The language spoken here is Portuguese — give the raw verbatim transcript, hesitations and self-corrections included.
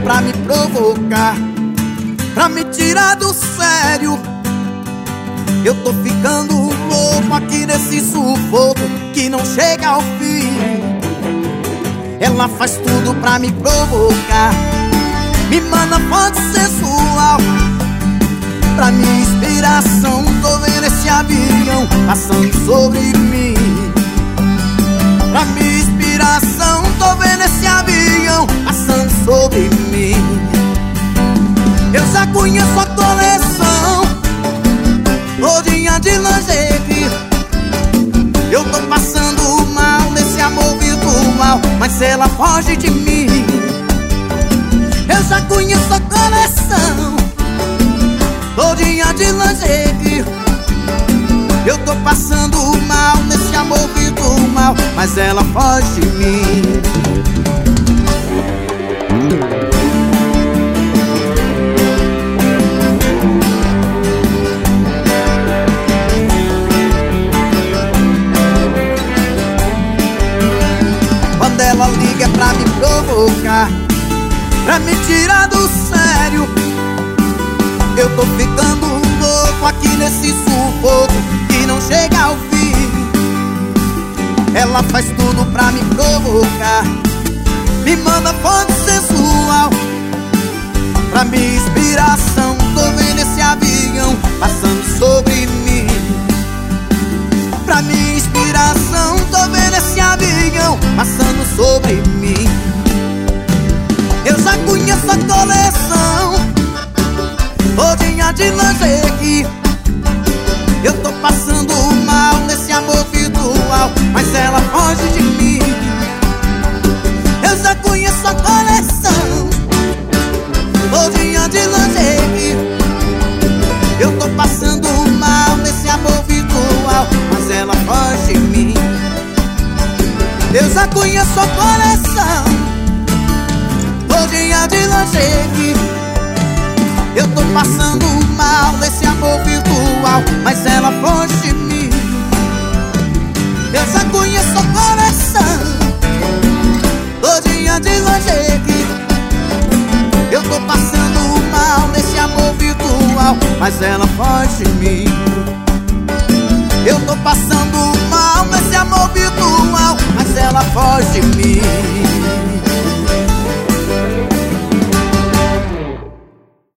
pra me provocar, pra me tirar do sério. Eu tô ficando louco aqui nesse sufoco que não chega ao fim. Ela faz tudo pra me provocar, me manda foto sensual. Pra minha inspiração, tô vendo esse avião passando sobre mim. Pra minha inspiração, tô vendo esse avião passando sobre mim. Eu já conheço a coleção todinha de lingerie. Eu tô passando mal nesse amor virtual, mas ela foge de mim. Eu já conheço a coleção todinha de lingerie. Eu tô passando mal nesse amor virtual, mas ela foge de mim. Quando ela liga pra me provocar, pra me tirar do sério, eu tô ficando louco aqui nesse sufoco que não chega ao fim. Ela faz tudo pra me provocar, me manda foto sensual. Pra minha inspiração, tô vendo esse avião passando sobre mim. Pra minha inspiração, tô vendo esse avião passando sobre mim. Eu já conheço a coleção todinha de lingerie. Eu tô passando mal nesse amor virtual, mas ela foge de mim. Eu já conheço a coleção todinha de lingerie. Eu tô passando mal nesse amor virtual, mas ela foge de mim. Eu já conheço a coleção todinha de lingerie. Eu tô passando mal nesse amor virtual, mas ela foge de mim. Eu já conheço a coleção todinha de lingerie. Eu tô passando mal nesse amor virtual, mas ela foge de mim. Eu tô passando mal nesse amor virtual, mas ela foge de mim.